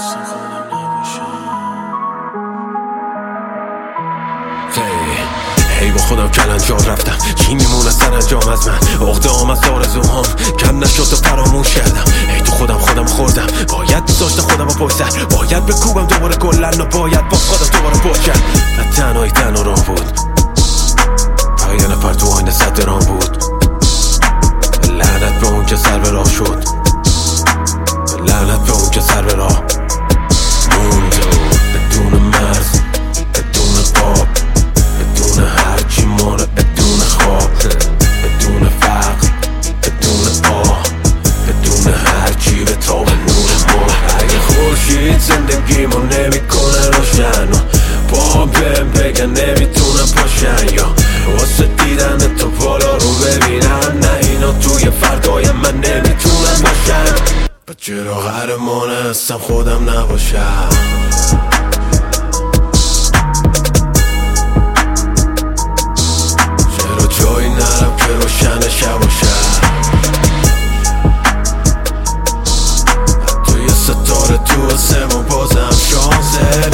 هی با خودم کلنجار رفتم، چی میمونه سرانجام از من؟ عقده‌ام از آرزوهام کم نشد و فراموش کردم. هی تو خودم خوردم، باید میذاشتم خودم رو پشت سر، باید بکوبم دوباره گلن و باید با خودم دوباره پشت کرد. و تنهایی تنها راه بود، فقط یه نفر تو آینه صد درام بود. لعنت به اون که سر به راه شد، لعنت به اون که سر به راه موند بدون مرز، بدون قاب، بدون هرچی مانه، بدون خواب، بدون فقر، بدون آه، بدون هرچی به تاب نور ما. اگه خورشید زندگیمو نمیکنه روشن و با بهم بگن نمیتونم پاشن، یا واسه دیدن تو بالا رو ببینم، نه اینا توی فردای من نمیتونم باشن. چرا قهرمان هستم خودم نباشم؟ چرا جایی نرم که روشن شب باشم؟ حتی یه ستاره تو آسمون بازم شانسه.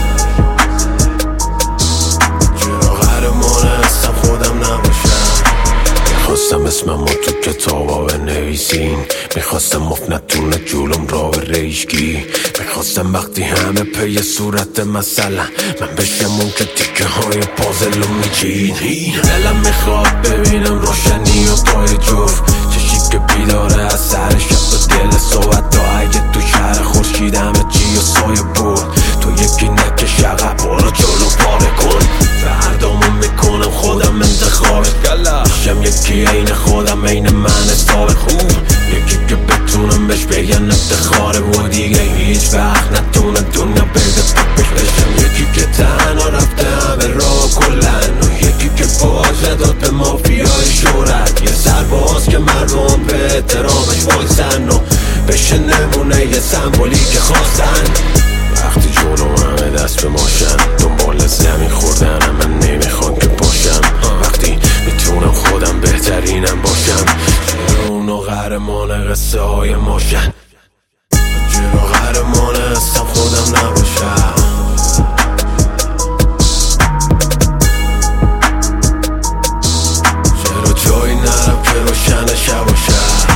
چرا قهرمان هستم خودم نباشم؟ میخواستم اسمم رو تو کتابا بنویسین، میخواستم مفت نتونه جلوم را به ریشگی، میخواستم وقتی همه پی صورت مثلا من بشم اون که تیکه های پازل رو میچین. دلم میخواد ببینم روشنی و پای جفت، چشی که بیداره از سر شب و دل صحبت تا اگه تو شهر خورشید همه چی و سایه بود. تو یکی نکش عقب برو جلو پاره کن، فردامو میکنم خودم انتخابت، میشم یکی عین خودم عین من حساب خوب، یکی که بتونم بهش بگن افتخاره و دیگه هیچ وقت نتونه دنیا بده پاکش بشم. یکی که تنها رفته همه راه کلن و یکی که باشه داد به مافیای شهرت، یه سرباز که مردم به احترامش وایسن و بشه نمونه یه سمبولی که خواستن. وقتی جلو همه دست به ماشن دنبال زمین خوردن من نمیخوان که باشم، وقتی میتونم خودم بهترینم باشم. چرا اونو قهرمان قصه های ماشن؟ چرا قهرمان هستم خودم نباشم؟ چرا جایی نرم که روشن شب باشم؟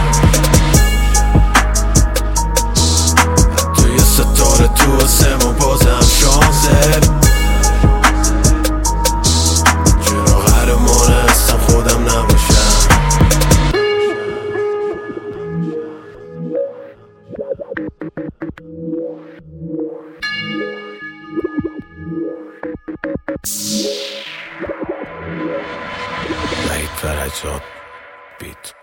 حتی یه ستاره تو آسمون بازم شانسه. چرا قهرمان هستم خودم نباشم؟ وحید فرجزاد بیت.